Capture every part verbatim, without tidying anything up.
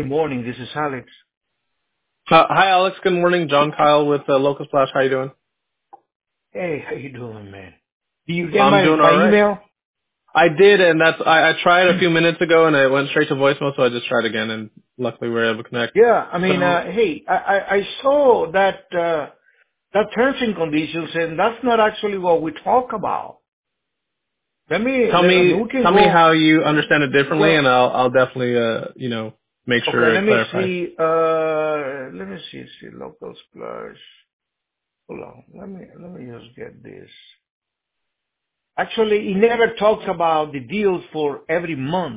Good morning. This is Alex. Uh, hi, Alex. Good morning. John Kyle with uh, Local Splash. How you doing? Hey, how you doing, man? Do you get I'm my doing my all right. email? I did, and that's I, I tried a few minutes ago, and it went straight to voicemail, so I just tried again, and luckily we were able to connect. Yeah. I mean, So uh, hey, I, I I saw that uh, that terms and conditions, and that's not actually what we talk about. Let me. tell Let, I me mean, we can tell me go. how you understand it differently, and Well, I'll I'll definitely uh you know make okay. sure Let I me clarify. see. Uh, let me see. See local splash. Hold on. Let me let me just get this. Actually, it never talks about the deals for every month.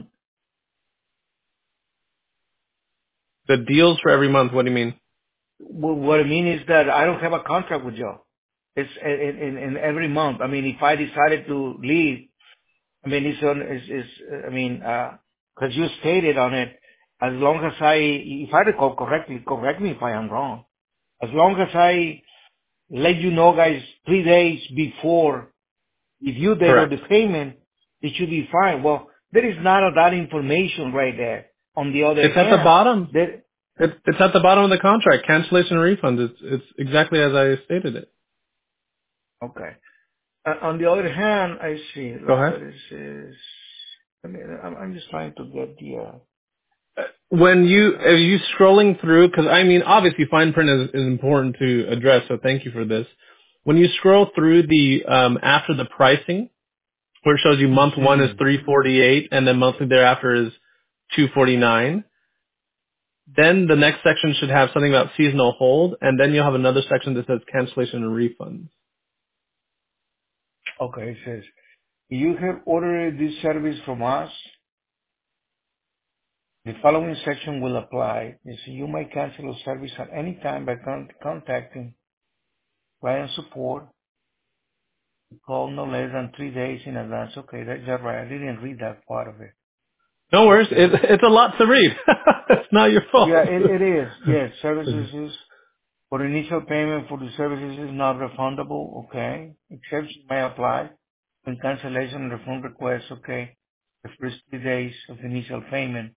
The deals for every month. What do you mean? Wh- What I mean is that I don't have a contract with y'all. It's in, in, in every month. I mean, if I decided to leave, I mean, it's on, it's, it's I mean, uh 'cause you stated on it, as long as I, if I recall correctly, correct me if I am wrong. As long as I let you know, guys, three days before the due date of Correct. the payment, it should be fine. Well, there is none of that information right there. On the other It's at the hand, bottom. there, It, it's at the bottom of the contract. Cancellation and refund. It's it's exactly as I stated it. okay. Uh, on the other hand, I see. Go Look, ahead. this is. I mean, I'm, I'm just trying to get the. Uh, When you uh, are you scrolling through, because I mean obviously fine print is, is important to address, so thank you for this. When you scroll through the um, after the pricing, where it shows you month one is hmm. three forty eight and then monthly thereafter is two forty nine, then the next section should have something about seasonal hold, and then you'll have another section that says cancellation and refunds. Okay, it says you have ordered this service from us. The following section will apply. It says you may cancel a service at any time by con- contacting client support. Call no less than three days in advance. Okay, that's just right. I didn't read that part of it. No worries, Okay. it, it's a lot to read. It's not your Yeah, fault. it, it is. Yes, services is for initial payment for the services is not refundable. Okay. Exceptions may apply when cancellation and refund request. Okay. The first three days of initial payment.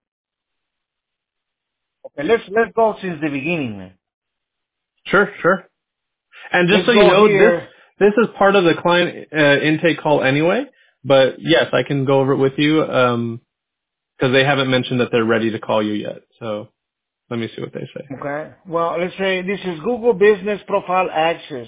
Okay. Let's let's go since the beginning, man. Sure, sure. And just Let's so you go know, this here. this is part of the client uh, intake call anyway. But yes, I can go over it with you because they haven't mentioned that they're ready to call you yet. So let me see what they say. Okay. Well, let's say this is Google Business Profile Access.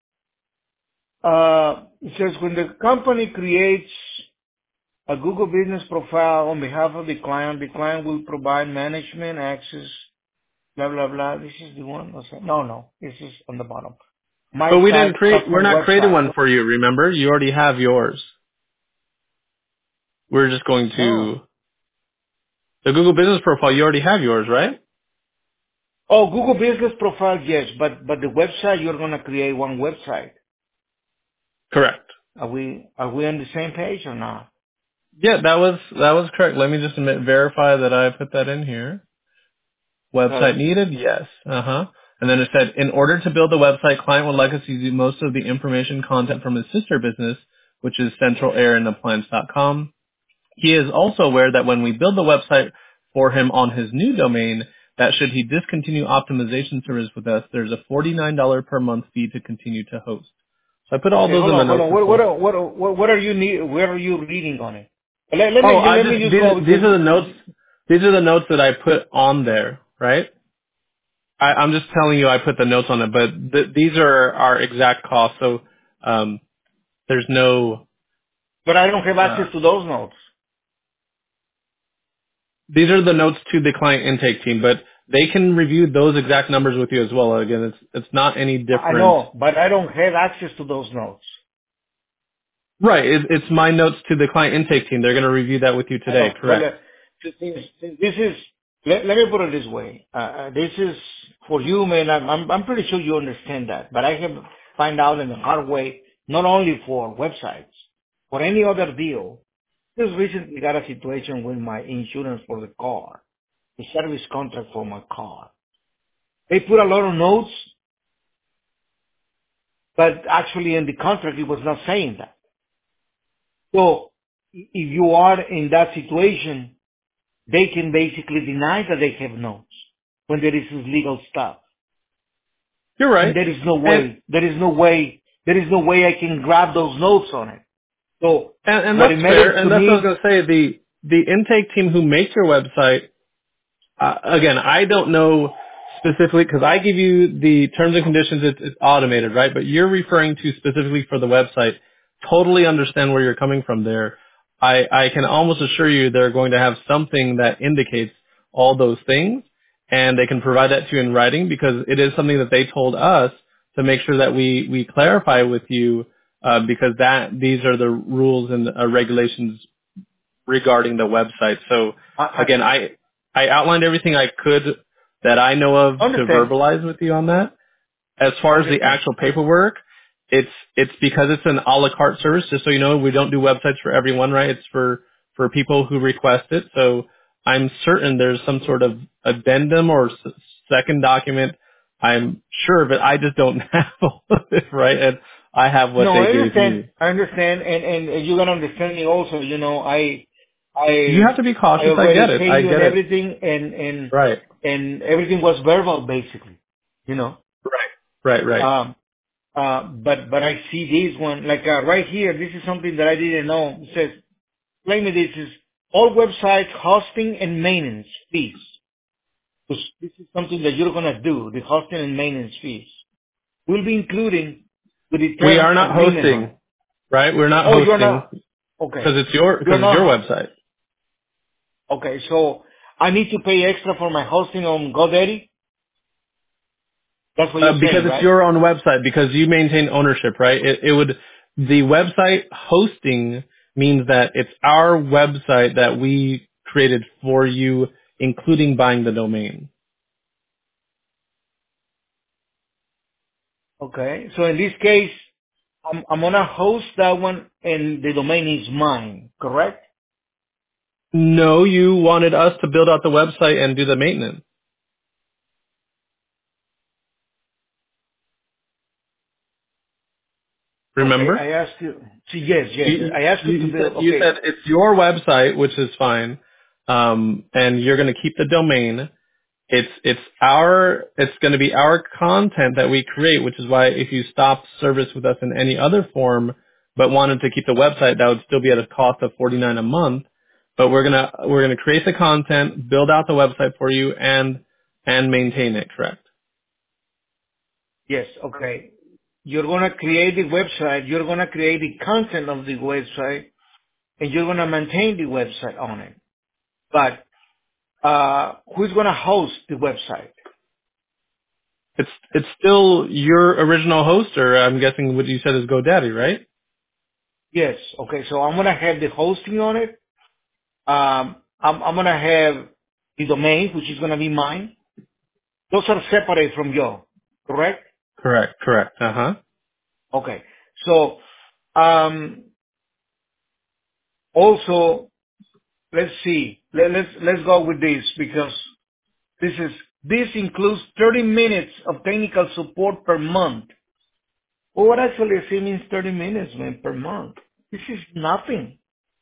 Uh, it says when the company creates a Google Business Profile on behalf of the client, the client will provide management access, blah, blah, blah. This is the one. What's that? No, no. This is on the bottom. My But we didn't tax create. We're platform not creating website. one for you. Remember, you already have yours. We're just going Oh. to the Google Business Profile. You already have yours, right? Oh, Google Business Profile, yes, but but the website you're gonna create one website. Correct. Are we are we on the same page or not? Yeah, that was that was correct. Let me just admit, verify that I put that in here. Because Website needed? Yes. Uh-huh. And then it said, in order to build the website, client would like us to use most of the information content from his sister business, which is central air and appliance dot com. He is also aware that when we build the website for him on his new domain, that should he discontinue optimization service with us, there's a forty-nine dollars per month fee to continue to host. So I put all okay, those hold in the on, hold notes on. as What what well. are- what are- what what are you need? Where are you reading on it? Let, let Oh, me I let just, me just these, go these because are the notes, these are the notes that I put on there, right? I, I'm just telling you I put the notes on it, but th- these are our exact costs. So um, there's no. but I don't have Uh, access to those notes. these are the notes to the client intake team, but they can review those exact numbers with you as well. Again, it's it's not any I different. know, but I don't have access to those notes. Right. It, it's my notes to the client intake team. They're going to review that with you I today. know, but Correct. uh, since, since this is, let, let me put it this way. Uh, uh, this is for you, man. I'm, I'm, I'm pretty sure you understand that, but I have find out in the hard way, not only for websites, for any other deal. Just recently got a situation with my insurance for the car, the service contract for my car. They put a lot of notes, but actually in the contract it was not saying that. So i- if you are in that situation, they can basically deny that they have notes when there is this legal stuff. You're And right. there is no And way, there is no way, there is no way I can grab those notes on it. So and, and what it that's fair. matters to And that's what I was me, going to say. The the intake team who makes your website. Uh, again, I don't know specifically because I give you the terms and conditions. It's, it's automated, right? But you're referring to specifically for the website. Totally understand where you're coming from there. I, I can almost assure you they're going to have something that indicates all those things, and they can provide that to you in writing because it is something that they told us to make sure that we, we clarify with you uh, because that these are the rules and uh, regulations regarding the website. So I, again, I I outlined everything I could that I know of I to understand, verbalize with you on that. As I far as the understand. actual paperwork, it's it's because it's an a la carte service. Just so you know, we don't do websites for everyone, right? It's for for people who request it. So I'm certain there's some sort of addendum or s- second document. I'm sure, but I just don't have all of it, right? And I have what No, they I gave understand. you. I understand, and and you gotta understand me also. You know, I You have I to be I cautious. I already get it. paid I you and get it. everything, and and Right. and everything was verbal basically. You know, Right. Right. Right. um, uh, but but I see this one like uh, right here. This is something that I didn't know. It says, "Claim me this is all website hosting and maintenance fees." This this is something that you're gonna do. The hosting and maintenance fees will be including with the We term are not agreement on hosting, it. right? We're not Oh, you're hosting not. Okay. because it's your You're because it's your not. website. Okay, so I need to pay extra for my hosting on GoDaddy? That's what Uh, you're because saying, it's right? your own website, because you maintain ownership, right? It, it would the website hosting means that it's our website that we created for you, including buying the domain. Okay, so in this case, I'm, I'm gonna host that one and the domain is mine, correct? No, you wanted us to build out the website and do the maintenance. Okay, Remember? I asked you, so yes, yes, You, I asked you, you to you said build, you okay, said it's your website, which is fine, um, and you're going to keep the domain. It's it's our it's going to be our content that we create, which is why if you stopped service with us in any other form, but wanted to keep the website, that would still be at a cost of forty nine a month. But we're gonna we're gonna create the content, build out the website for you, and and maintain it. Correct. yes, okay. You're gonna create the website, you're gonna create the content of the website, and you're gonna maintain the website on it. But, uh, who's gonna host the website? It's it's still your original host, or I'm guessing what you said is GoDaddy, right? Yes, okay, so I'm gonna have the hosting on it. Um, I'm, I'm gonna have the domain, which is gonna be mine. Those are separate from you, correct? Correct. Correct. Uh huh. Okay. So, um, also, let's see. Let, let's let's go with this because this is this includes thirty minutes of technical support per month. Well, what actually I see means thirty minutes, man, per month. This is nothing.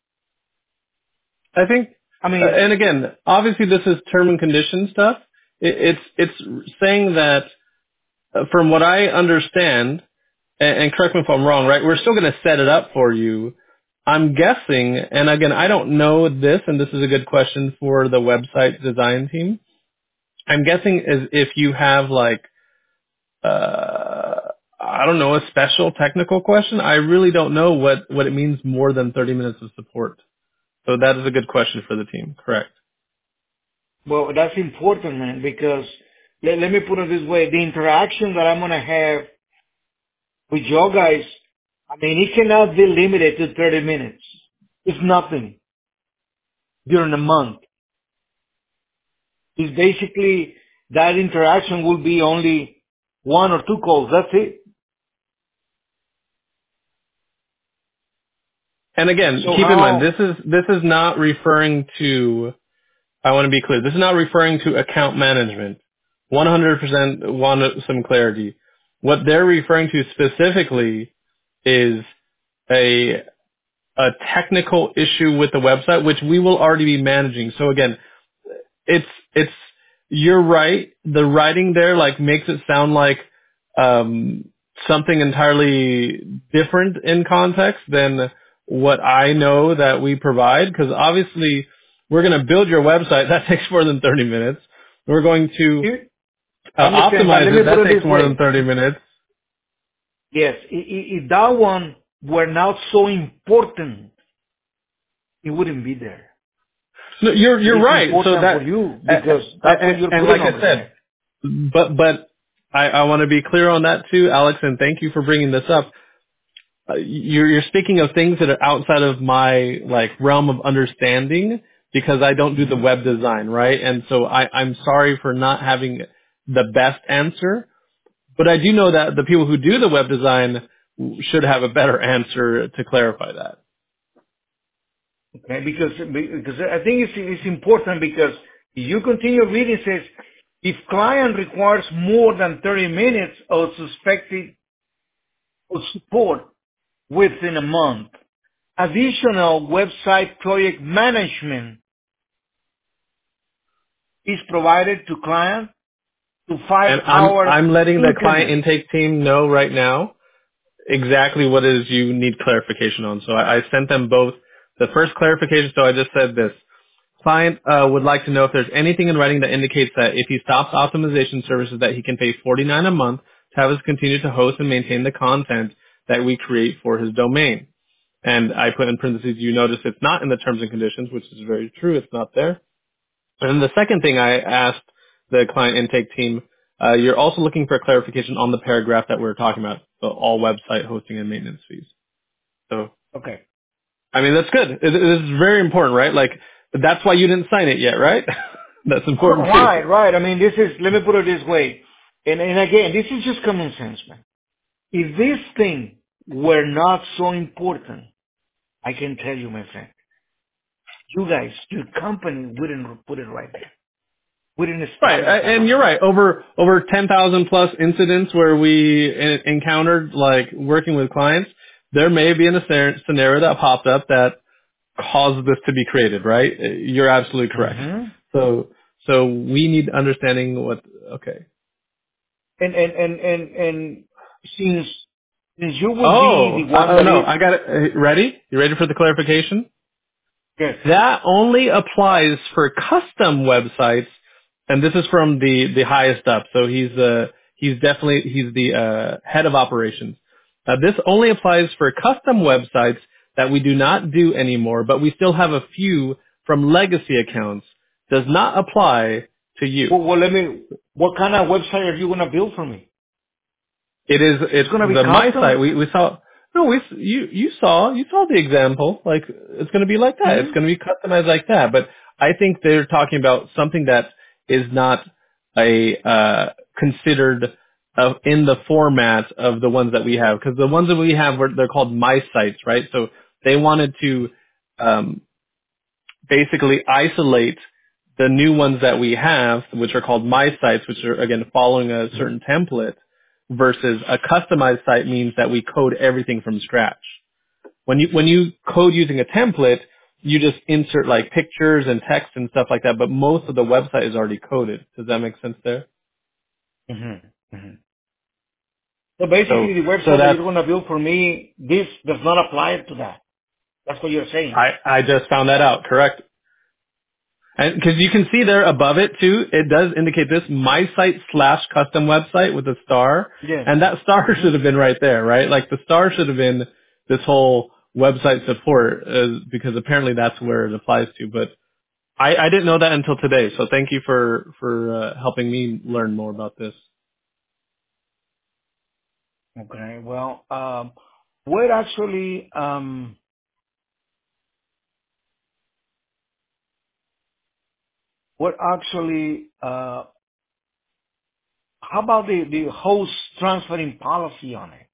I think, I uh, mean, and again, obviously this is term and condition stuff. It, it's it's saying that uh, from what I understand, and, and correct me if I'm wrong, right? We're still going to set it up for you. I'm guessing, and again, I don't know this, and this is a good question for the website design team. I'm guessing is if you have like, uh, I don't know, a special technical question. I really don't know what what it means more than thirty minutes of support. So that is a good question for the team. Correct. well, that's important, man, because let, let me put it this way: the interaction that I'm gonna have with your guys, I mean, it cannot be limited to thirty minutes. It's nothing during a month. It's basically that interaction will be only one or two calls. That's it. And again, So keep in mind, how, this is this is not referring to. I want to be clear. This is not referring to account management. one hundred percent want some clarity. What they're referring to specifically is a a technical issue with the website, which we will already be managing. So again, it's it's you're right. The writing there like makes it sound like um, something entirely different in context than what I know that we provide. Because obviously, we're going to build your website. That takes more than thirty minutes. We're going to You uh, understand, but optimize let it. me put That it takes this more than way. thirty minutes. Yes, i- i- if that one were not so important, it wouldn't be there. No, you're It you're is right. So important for that you because that's what and, you're and putting like I over said, there. but but I, I want to be clear on that too, Alex, and thank you for bringing this up. Uh, you're you're speaking of things that are outside of my like realm of understanding because I don't do the hmm web design, right? And so I I'm sorry for not having the best answer, but I do know that the people who do the web design should have a better answer to clarify that. Okay, because because I think it's it's important because if you continue reading, it says if client requires more than thirty minutes of suspected of support within a month, additional website project management is provided to client to five And I'm hours I'm letting the client increment. intake team know right now exactly what it is you need clarification on. So I, I sent them both the first clarification. So I just said this. Client uh, would like to know if there's anything in writing that indicates that if he stops optimization services that he can pay forty-nine dollars a month to have us continue to host and maintain the content that we create for his domain. And I put in parentheses, you notice it's not in the terms and conditions, which is very true. It's not there. And then the second thing I asked the client intake team, uh, you're also looking for clarification on the paragraph that we were talking about, so all website hosting and maintenance fees. So, Okay. I mean, that's good. It, it is very important, right? Like, that's why you didn't sign it yet, right? That's important too. Right, right. I mean, this is, let me put it this way. And, and again, this is just common sense, man. If this thing were not so important, I can tell you, my friend, you guys, your company wouldn't put it right there. Wouldn't Right, establish a- that and right you're there. right. Over over ten thousand plus incidents where we en- encountered, like working with clients, there may be in a scenar- scenario that popped up that caused this to be created. Right? Uh, You're absolutely correct. hmm So so we need understanding what. Okay. And, and, and, and, and since, since you will be Oh, the uh, one oh that no! is, I got it. Uh, Ready? You ready for the clarification? yes, That only applies for custom websites, and this is from the the highest up. So he's uh he's definitely he's the uh, head of operations. Now this only applies for custom websites that we do not do anymore, but we still have a few from legacy accounts. Does not apply to you. well, well, let me, what kind of website are you going to build for me? It is. It's It's going to be the my site. custom? We we saw. No, we s- you you saw you saw the example. Like it's going to be like that. It's hmm going to be customized like that. But I think they're talking about something that is not a uh, considered uh, in the format of the ones that we have, because the ones that we have were they're called my sites, right? So they wanted to um, basically isolate the new ones that we have, which are called my sites, which are again following a certain template, versus a customized site means that we code everything from scratch. When you when you code using a template, you just insert like pictures and text and stuff like that, but most of the website is already coded. Does that make sense there? hmm hmm So basically, So the so website that that's you're going to build for me, this does not apply to that. That's what you're saying. I I just found that out, correct? And because you can see there above it too, it does indicate this my site slash custom website with a star, Yes. and that star hmm should have been right there, right? Like the star should have been this whole website support, uh, because apparently that's where it applies to. But I, I didn't know that until today, so thank you for for uh, helping me learn more about this. Okay. Well, um, what actually, um, what actually, uh, how about the, the host transferring policy on it?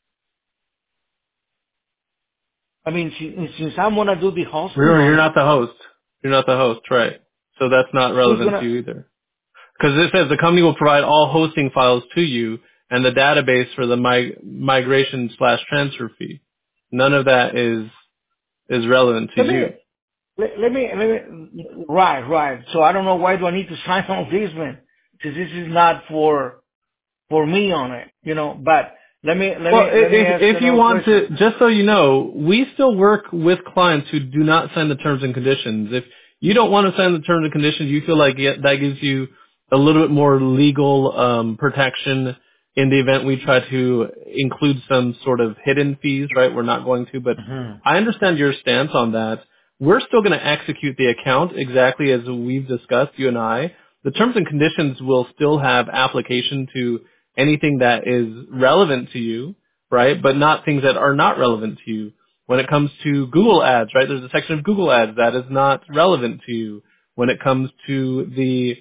I mean, since, since I'm going to do the hosting Remember, on you're it, not the host. You're not the host, right? So that's not who's going relevant to to, you either. Because it says the company will provide all hosting files to you and the database for the mig- migration slash transfer fee. None of that is is relevant to let me, you. let, let me, let me, right, right. So I don't know why do I need to sign all this, man? Because this is not for, for me on it, you know, but let me, let Well, me, i- let me if ask if you another want question. to, just so you know, we still work with clients who do not sign the terms and conditions. If you don't want to sign the terms and conditions, you feel like it- that gives you a little bit more legal um, protection in the event we try to include some sort of hidden fees, right? We're not going to, but Hmm. I understand your stance on that. We're still going to execute the account exactly as we've discussed, you and I. The terms and conditions will still have application to anything that is relevant to you, right? But not things that are not relevant to you. When it comes to Google ads, right? There's a section of Google ads that is not relevant to you. When it comes to the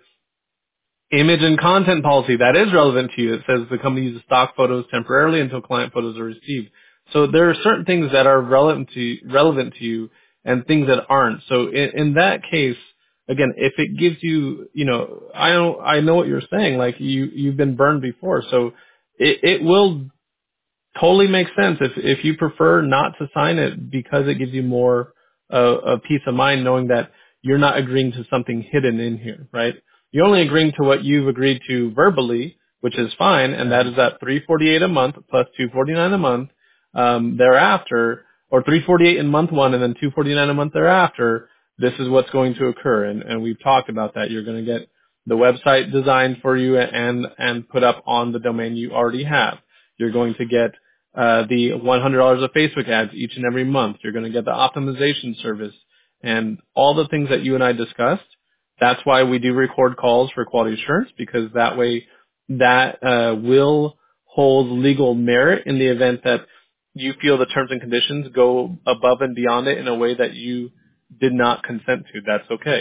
image and content policy, that is relevant to you. It says the company uses stock photos temporarily until client photos are received. So there are certain things that are relevant to relevant to you and things that aren't. So in, in that case, again, if it gives you, you know, I know I know what you're saying. Like you you've been burned before, so it, it will totally makes sense if if you prefer not to sign it because it gives you more uh, a peace of mind knowing that you're not agreeing to something hidden in here, right? You're only agreeing to what you've agreed to verbally, which is fine, and that is at three forty-eight a month plus two forty-nine a month um, thereafter, or three forty-eight in month one and then two forty-nine a month thereafter. This is what's going to occur, and, and we've talked about that. You're going to get the website designed for you and and put up on the domain you already have. You're going to get uh, the one hundred dollars of Facebook ads each and every month. You're going to get the optimization service and all the things that you and I discussed. That's why we do record calls for quality assurance, because that way that uh, will hold legal merit in the event that you feel the terms and conditions go above and beyond it in a way that you did not consent to. That's okay.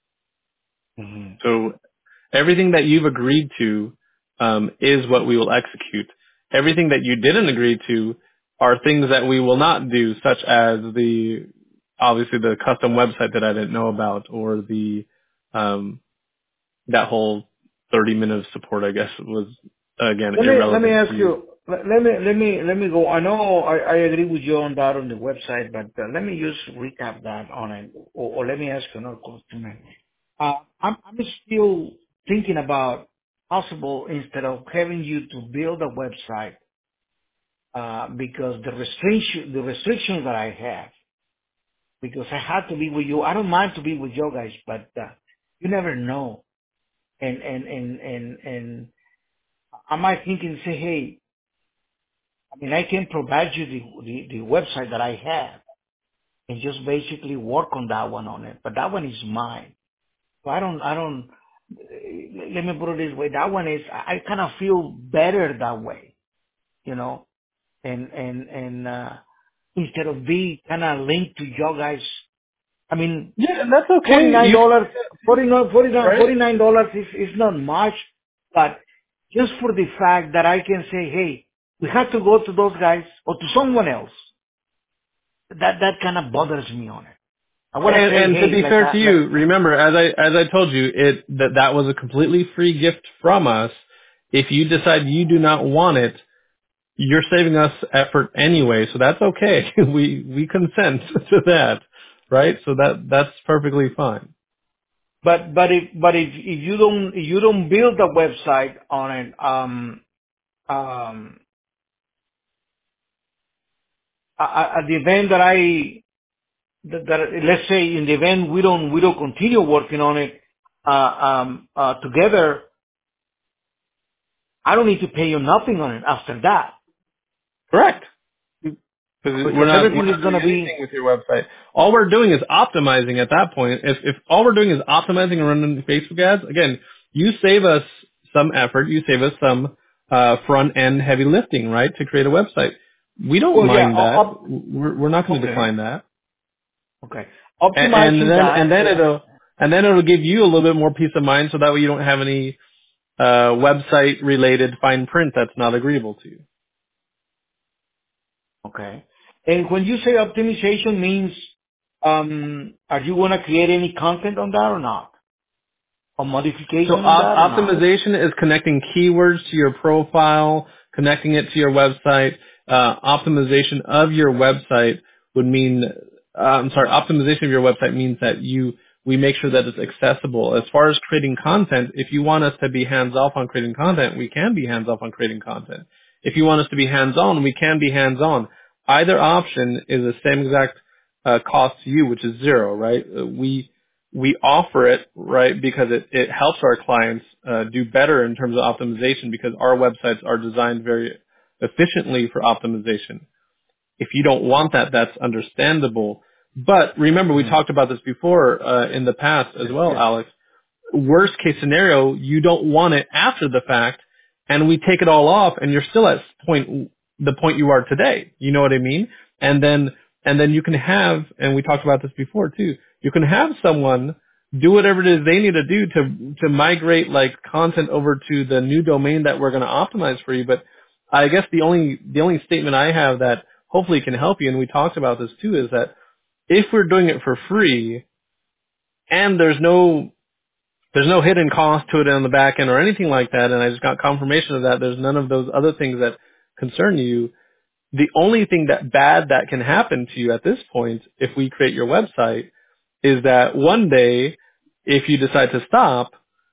Hmm. So everything that you've agreed to um, is what we will execute. Everything that you didn't agree to are things that we will not do, such as the obviously the custom website that I didn't know about, or the um, that whole thirty minute of support. I guess was again Let me, let me irrelevant ask to you. you, let, let me, let me, let me go. I know I, I agree with you on that on the website, but uh, let me just recap that on it, or, or let me ask you another question. Uh, I'm, I'm still thinking about possible instead of having you to build a website, uh, because the restriction, the restrictions that I have, because I had to be with you. I don't mind to be with you guys, but uh, you never know. And and and and and I might think and say, hey, I mean, I can provide you the, the the website that I have and just basically work on that one on it. But that one is mine. So I don't I don't. Let me put it this way. That one is I, I kind of feel better that way, you know. And and and uh, instead of being kind of linked to your guys. I mean, Yeah, and that's okay. Forty-nine You dollars, forty-nine, forty-nine, right? forty-nine dollars is is not much, but just for the fact that I can say, hey, we have to go to those guys or to someone else. That that kind of bothers me on it. I want to And, say, and to hey, be like, fair uh, to like, you, remember, as I as I told you, it that that was a completely free gift from us. If you decide you do not want it, you're saving us effort anyway, so that's okay. we we consent to that, right? So that that's perfectly fine. but but if but if, if you don't if you don't build a website on it, um um at at the event that I that, that let's say in the event we don't we don't continue working on it uh um uh together, I don't need to pay you nothing on it after that Correct. Because we're because not we're everything is not going doing to anything be, with your website. All we're doing is optimizing at that point. If if all we're doing is optimizing and running Facebook ads, again, you save us some effort, you save us some uh, front end heavy lifting, right, to create a website. We don't well, yeah, mind o- that. op- We're we're not going to okay, decline that. okay. And, and Optimizing then that, and then it'll and then it'll give you a little bit more peace of mind, so that way you don't have any uh, website related fine print that's not agreeable to you. okay. And when you say optimization means, um, are you going to create any content on that or not? Or So modification on op- that or not? optimization is connecting keywords to your profile, connecting it to your website. Uh, optimization of your website would mean uh, I'm sorry, optimization of your website means that you, we make sure that it's accessible. As far as creating content, if you want us to be hands-off on creating content, we can be hands-off on creating content. If you want us to be hands-on, we can be hands-on. Either option is the same exact uh, cost to you, which is zero, right? Uh, we we offer it, right, because it, it helps our clients uh, do better in terms of optimization because our websites are designed very efficiently for optimization. If you don't want that, that's understandable. But remember, we Mm-hmm. talked about this before uh, in the past as Yes, well, yes. Alex. Worst case scenario, you don't want it after the fact, and we take it all off, and you're still at point the point you are today. You know what I mean? And then and then you can have, and we talked about this before too. You can have someone do whatever it is they need to do to to migrate like content over to the new domain that we're going to optimize for you. But I guess the only the only statement I have that hopefully can help you, and we talked about this too, is that if we're doing it for free and there's no there's no hidden cost to it on the back end or anything like that, and I just got confirmation of that, there's none of those other things that concern you. The only thing that bad that can happen to you at this point, if we create your website, is that one day, if you decide to stop,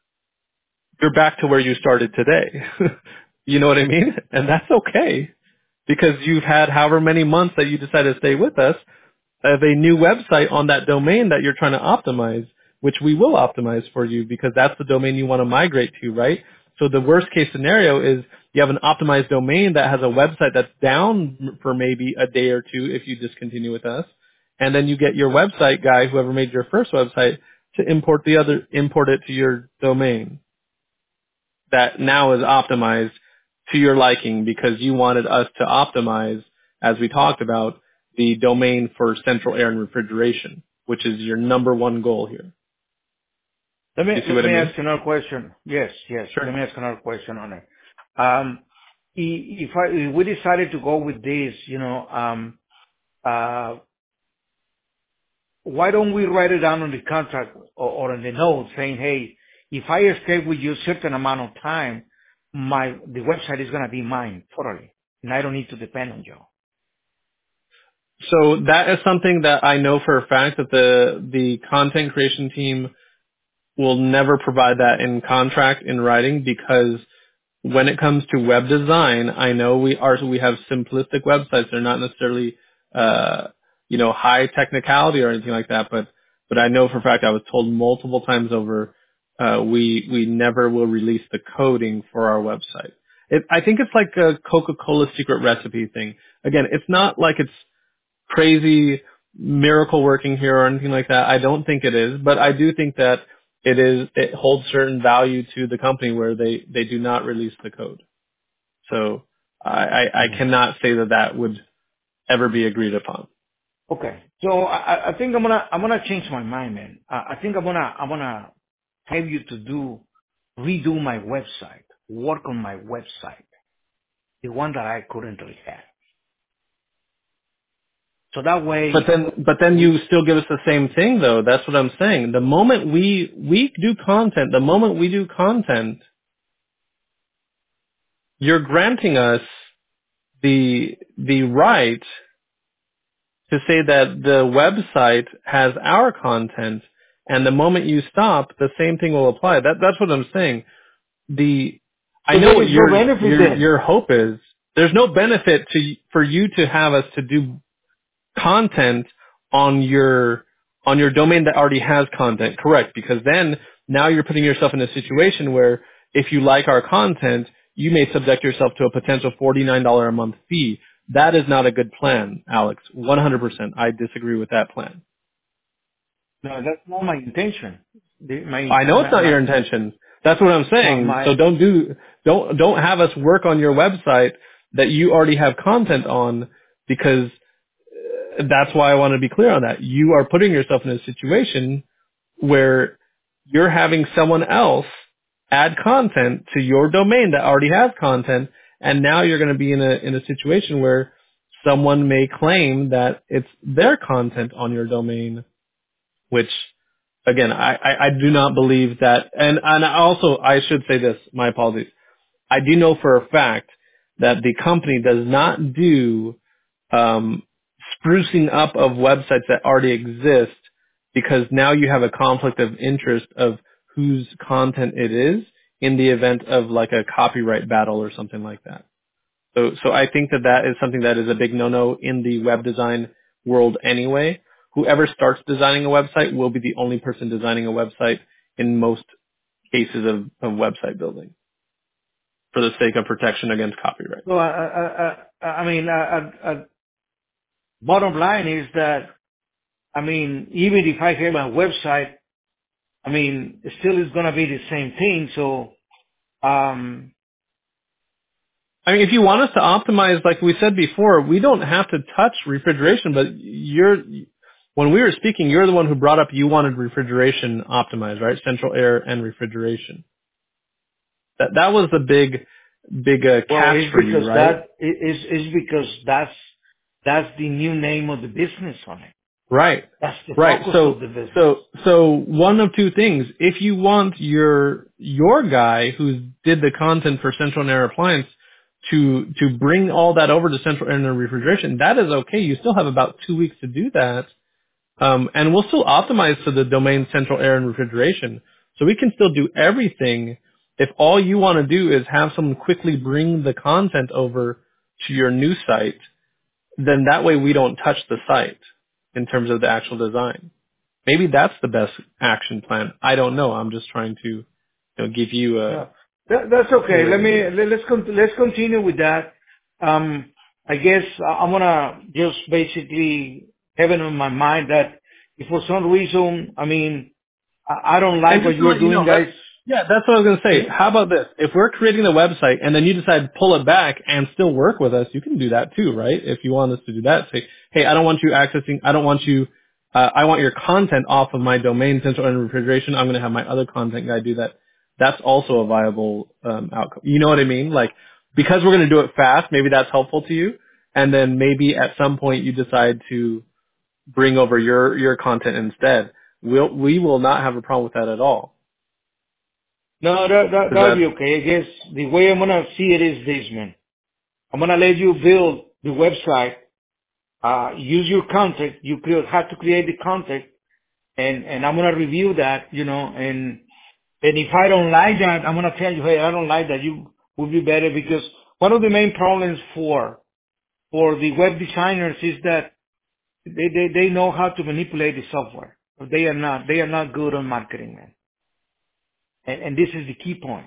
you're back to where you started today. You know what I mean? And that's okay because you've had however many months that you decide to stay with us of a new website on that domain that you're trying to optimize, which we will optimize for you because that's the domain you want to migrate to, right? So the worst case scenario is you have an optimized domain that has a website that's down for maybe a day or two if you discontinue with us. And then you get your website guy, whoever made your first website, to import the other, import it to your domain that now is optimized to your liking because you wanted us to optimize, as we talked about, the domain for central air and refrigeration, which is your number one goal here. Let me You see let what I me mean? ask another question. Yes, yes. Let Sure. me ask another question on it. Um, i- If I if we decided to go with this, you know, um, uh, why don't we write it down on the contract or or in the note saying, "Hey, if I stay with you a certain amount of time, my the website is gonna be mine totally, and I don't need to depend on you." So that is something that I know for a fact that the the content creation team will never provide that in contract in writing because when it comes to web design, I know we are we have simplistic websites. They're not necessarily uh, you know high technicality or anything like that, but but I know for a fact I was told multiple times over uh, we we never will release the coding for our website. It, I think it's like a Coca-Cola secret recipe thing. Again, it's not like it's crazy miracle working here or anything like that. I don't think it is, but I do think that it is, it holds certain value to the company where they, they do not release the code. So I, I, I Mhm. cannot say that that would ever be agreed upon. Okay. So I I I think I'm gonna I'm gonna change my mind, man. I I think I'm gonna I'm gonna have you to do redo my website, work on my website, the one that I currently have. So that But way, then, but then you we still give us the same thing though. That's what I'm saying. The moment we, we do content, the moment we do content, you're granting us the, the right to say that the website has our content, and the moment you stop, the same thing will apply. That that's what I'm saying. The I so know there what is no your benefit your then. your hope is. There's no benefit to for you to have us to do content on your on your domain that already has content, correct? Because then now you're putting yourself in a situation where if you like our content, you may subject yourself to a potential forty-nine dollars a month fee. That is not a good plan, Alex. one hundred percent. I disagree with that plan. No, that's not my intention. The, my, I know it's my not my your intention. That's what I'm my saying. So my don't do don't don't have us work on your website that you already have content on because that's why I want to be clear on that. You are putting yourself in a situation where you're having someone else add content to your domain that already has content, and now you're going to be in a in a situation where someone may claim that it's their content on your domain, which again, I, I, I do not believe that. And and also, I should say this. My apologies. I do know for a fact that the company does not do um, sprucing up of websites that already exist, because now you have a conflict of interest of whose content it is in the event of like a copyright battle or something like that. So, so I think that that is something that is a big no-no in the web design world anyway. Whoever starts designing a website will be the only person designing a website in most cases of, of website building for the sake of protection against copyright. So, uh, uh, uh, I mean, uh, uh, uh, bottom line is that, I mean, even if I have a website, I mean, it still is going to be the same thing. So, um, I mean, if you want us to optimize, like we said before, we don't have to touch refrigeration, but you're, when we were speaking, you're the one who brought up you wanted refrigeration optimized, right? Central air and refrigeration. That, that was the big, big uh, well, catch it's for you, because right? that is is because that's that's the new name of the business on it. Right. That's the Right. focus of So, the business. so, so one of two things. If you want your, your guy who did the content for Central and Air Appliance to, to bring all that over to Central Air and Refrigeration, that is okay. You still have about two weeks to do that. Um, and we'll still optimize to the domain Central Air and Refrigeration. So we can still do everything. If all you want to do is have someone quickly bring the content over to your new site, then that way we don't touch the site in terms of the actual design. Maybe that's the best action plan. I don't know. I'm just trying to, you know, give you a, No, that, that's a okay. way Let to do me it. let, let's con- let's continue with that. Um, I guess I- I'm gonna just basically have it on my mind that if for some reason, I mean, I, I don't And like what just to you're let you doing, know, that's, guys. yeah, that's what I was going to say. Mhm. How about this? If we're creating the website and then you decide to pull it back and still work with us, you can do that too, right? If you want us to do that, say, hey, I don't want you accessing, I don't want you, uh, I want your content off of my domain, Central Air and Refrigeration. I'm going to have my other content guy do that. That's also a viable um, outcome. You know what I mean? Like, because we're going to do it fast, maybe that's helpful to you. And then maybe at some point you decide to bring over your, your content instead. We'll, we will not have a problem with that at all. No, that that Because that'll be that's okay. I guess the way I'm gonna see it is this, man. I'm gonna let you build the website. Uh, use your content. You cre- have to create the content, and and I'm gonna review that, you know, and and if I don't like that, I'm gonna tell you, hey, I don't like that. You would be better because one of the main problems for for the web designers is that they they they know how to manipulate the software, but they are not they are not good on marketing, man. And and this is the key point.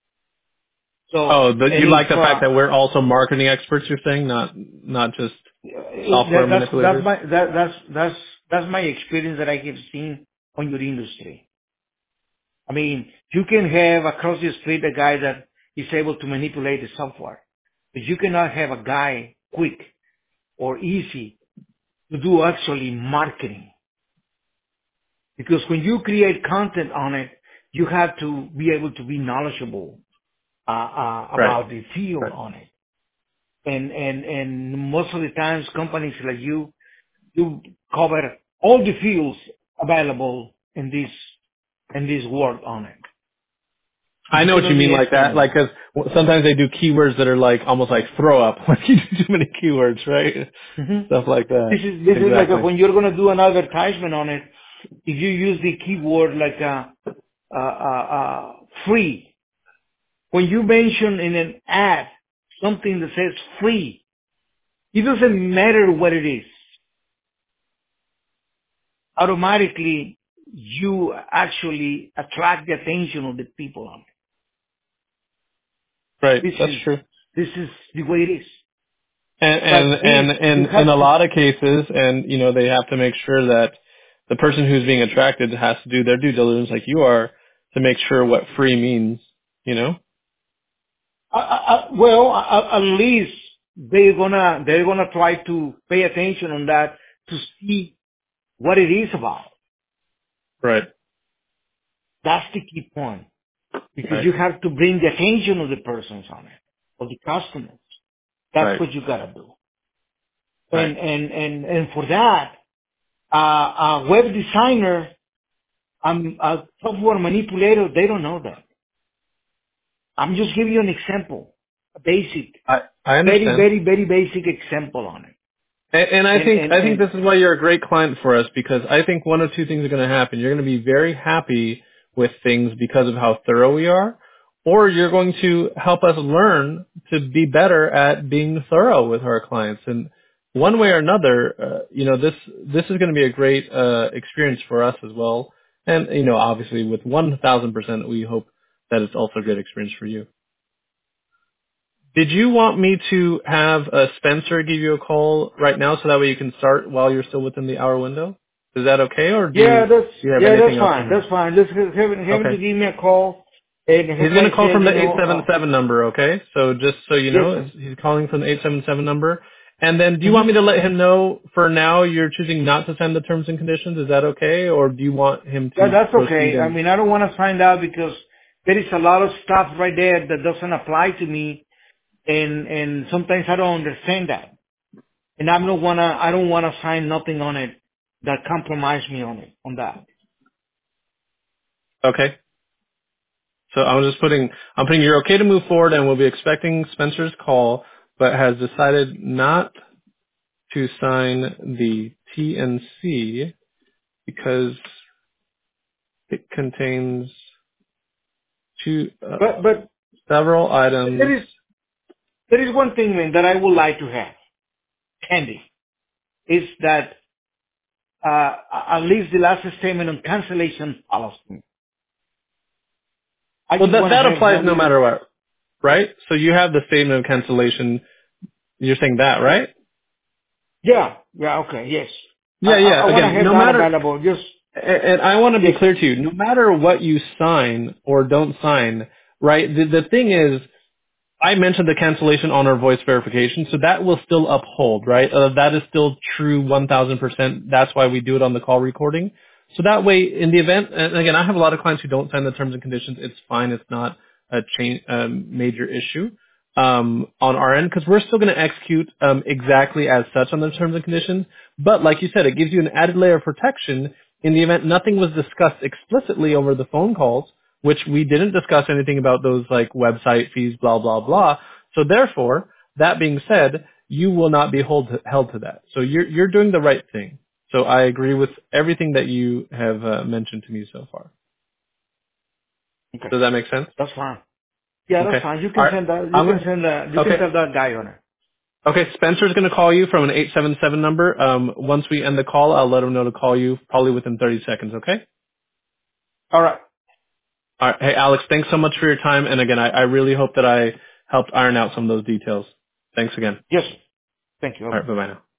So Oh, but and you like if the fact uh, that we're also marketing experts, you're saying, not not just software that, that's that's manipulators? my that that's that's that's my experience that I have seen on your industry. I mean, you can have across the street a guy that is able to manipulate the software, but you cannot have a guy quick or easy to do actually marketing. Because when you create content on it, you have to be able to be knowledgeable uh, uh, Right. about the field Right. on it. And and and most of the times, companies like you, you cover all the fields available in this in this world on it. I You know what you cannot mean be like expert that, on like, that. cause sometimes they do keywords that are like, almost like throw up, like you do too many keywords, right? hmm Stuff like that. This is this is like a, Exactly. when you're going to do an advertisement on it. If you use the keyword like uh, uh, uh, uh, free, when you mention in an ad something that says free, it doesn't matter what it is. Automatically, you actually attract the attention of the people on Right. it. This That's is true. this is the way it is. And, But and, this and, you and in have a to. lot of cases, and, you know, they have to make sure that the person who's being attracted has to do their due diligence like you are to make sure what free means, you know? Uh, uh, uh, well, uh, uh, at least they're gonna they're gonna try to pay attention on that to see what it is about. Right. That's the key point because Right. you have to bring the attention of the persons on it, of the customers. That's Right. what you gotta do. Right. And and and and for that, uh, a web designer, um, a software manipulator, they don't know that. I'm just giving you an example, a basic, I, I very understand. very very basic example on it. And, and I And, think and, I think and this is why you're a great client for us, because I think one of two things are going to happen. You're going to be very happy with things because of how thorough we are, or you're going to help us learn to be better at being thorough with our clients. And one way or another, uh, you know, this this is going to be a great uh, experience for us as well. And you know, obviously, with one thousand percent, we hope that it's also a good experience for you. Did you want me to have uh, Spencer give you a call right now so that way you can start while you're still within the hour window? Is that okay, or do you, yeah, that's, do you have yeah, anything that's else fine. in mind? That's fine. Just have, have him to Okay. give me a call. And He's as going I to call said, from the you know, uh, eight seven seven number, okay? So just so you yes, know, sir. it's, he's calling from the eight seven seven number. And then do you hmm want me to let him know for now you're choosing not to send the terms and conditions? Is that okay? Or do you want him Yeah, to that's proceed okay. I and... mean, I don't want to find out because there is a lot of stuff right there that doesn't apply to me, and and sometimes I don't understand that, and I don't wanna I don't wanna sign nothing on it that compromise me on it on that. Okay. So I'm just putting, I'm putting you're okay to move forward and we'll be expecting Spencer's call, but has decided not to sign the T N C because it contains two uh, But but several items. there is there is one thing, man, that I would like to have, Candy, is that uh, at least the last statement on cancellation policy. I Well, just that want to that have applies that no little. matter what, right? So you have the statement of cancellation. You're saying that, right? Yeah, yeah, okay, yes. I Yeah, I, yeah. I want to Again, have no that matter, available. Just and I want to be yes, clear to you, no matter what you sign or don't sign, right? The, the thing is, I mentioned the cancellation on our voice verification, so that will still uphold, right? Uh, that is still true one thousand percent. That's why we do it on the call recording. So that way, in the event, and again, I have a lot of clients who don't sign the terms and conditions. It's fine. It's not a change, um, major issue um, on our end because we're still going to execute um, exactly as such on the terms and conditions. But like you said, it gives you an added layer of protection in the event nothing was discussed explicitly over the phone calls, which we didn't discuss anything about those like website fees, blah, blah, blah. So therefore, that being said, you will not be hold to, held to that. So you're, you're doing the right thing. So I agree with everything that you have uh, mentioned to me so far. okay, Does that make sense? that's fine. Yeah, that's Okay. fine. You All can right. send that. You I'm can gonna, send that. You can okay. tell that guy on it. Okay. Spencer's going to call you from an eight seven seven number. Um, once we end the call, I'll let him know to call you probably within thirty seconds. Okay. All right. All right. Hey, Alex, thanks so much for your time. And again, I, I really hope that I helped iron out some of those details. Thanks again. Yes. Thank you. All right. Bye-bye now.